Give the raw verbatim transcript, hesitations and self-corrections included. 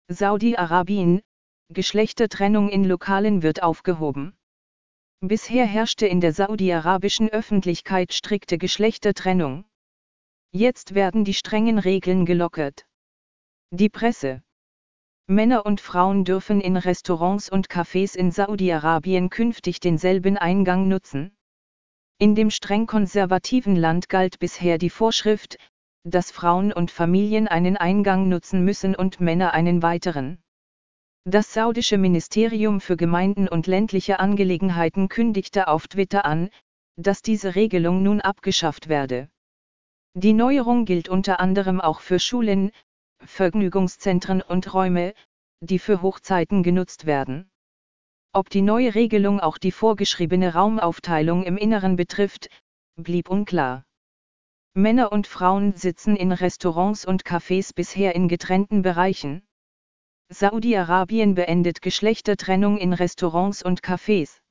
Saudi-Arabien, Geschlechtertrennung in Lokalen wird aufgehoben. Bisher herrschte in der saudi-arabischen Öffentlichkeit strikte Geschlechtertrennung. Jetzt werden die strengen Regeln gelockert. Die Presse. Männer und Frauen dürfen in Restaurants und Cafés in Saudi-Arabien künftig denselben Eingang nutzen. In dem streng konservativen Land galt bisher die Vorschrift, dass Frauen und Familien einen Eingang nutzen müssen und Männer einen weiteren. Das saudische Ministerium für Gemeinden und ländliche Angelegenheiten kündigte auf Twitter an, dass diese Regelung nun abgeschafft werde. Die Neuerung gilt unter anderem auch für Schulen, Vergnügungszentren und Räume, die für Hochzeiten genutzt werden. Ob die neue Regelung auch die vorgeschriebene Raumaufteilung im Inneren betrifft, blieb unklar. Männer und Frauen sitzen in Restaurants und Cafés bisher in getrennten Bereichen. Saudi-Arabien beendet Geschlechtertrennung in Restaurants und Cafés.